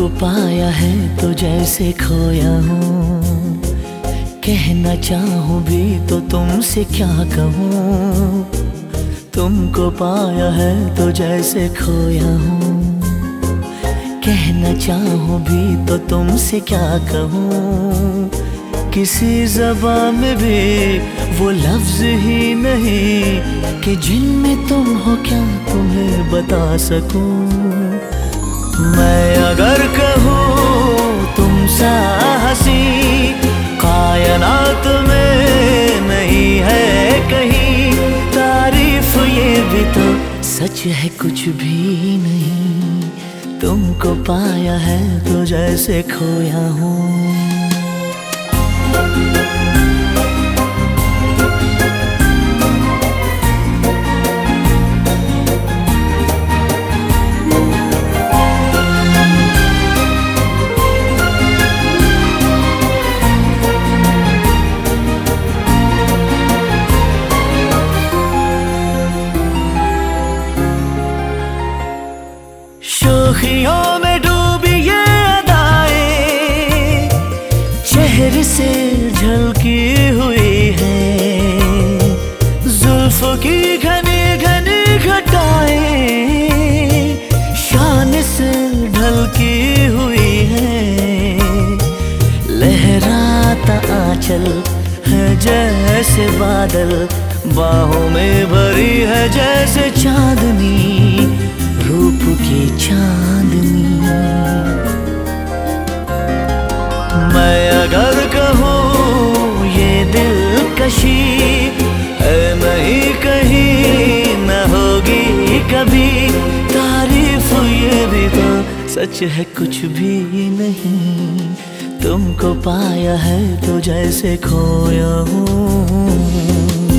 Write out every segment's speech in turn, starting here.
तुमको पाया है तो जैसे खोया हूँ, कहना चाहूँ भी तो तुमसे क्या कहूँ। तुमको पाया है तो जैसे खोया हूँ, कहना चाहूँ भी तो तुमसे क्या कहूँ। किसी ज़बान में भी वो लफ्ज़ ही नहीं कि जिनमें तुम हो क्या तुम्हें बता सकूँ। मैं अगर कहूँ तुम सा हंसी कायनात में नहीं है कहीं, तारीफ ये भी तो सच है कुछ भी नहीं। तुमको पाया है तो जैसे खोया हूँ। शोखियों में डूबी ये अदाएं चेहरे से झलकी हुई है, जुल्फों की घनी घनी घटाएं शान से ढलकी हुई है। लहराता आंचल है जैसे बादल, बाहों में भरी है जैसे चांदनी, रूप की चांदनी। मैं अगर कहूँ ये दिलकशी है नहीं कहीं न होगी कभी, तारीफ ये भी तो सच है कुछ भी नहीं। तुमको पाया है तो जैसे खोया हूँ।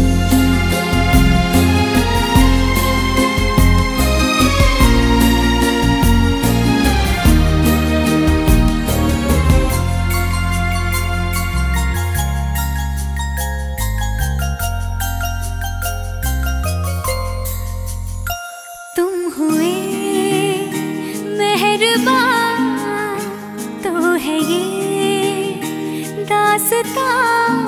हुए मेहरबान तो है ये दास्तां,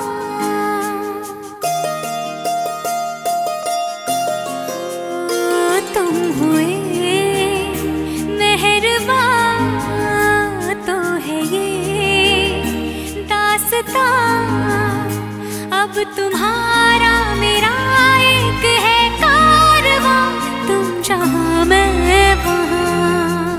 तुम हुए मेहरबान तो है ये दास्तां। अब तुम्हारा मेरा एक है कारवां, तुम जहाँ मैं वहाँ।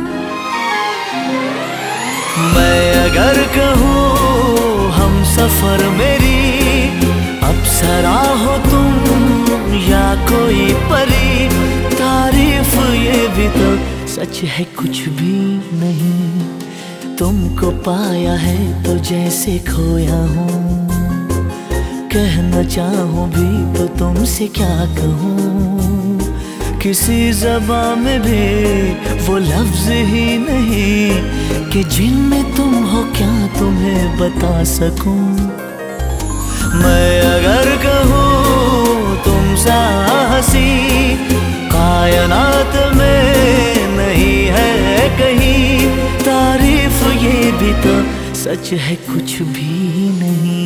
मैं अगर कहूँ हम सफर मेरी अप्सरा हो तुम या कोई परी, तारीफ ये भी तो सच है कुछ भी नहीं। तुमको पाया है तो जैसे खोया हूँ, कहना चाहूँ भी तो तुमसे क्या कहूँ। किसी ज़बान में भी वो लफ्ज़ ही नहीं कि जिनमें तुम हो क्या तुम्हें बता सकूं। मैं अगर कहूँ तुम सा हंसी कायनात में नहीं है कहीं, तारीफ ये भी तो सच है कुछ भी नहीं।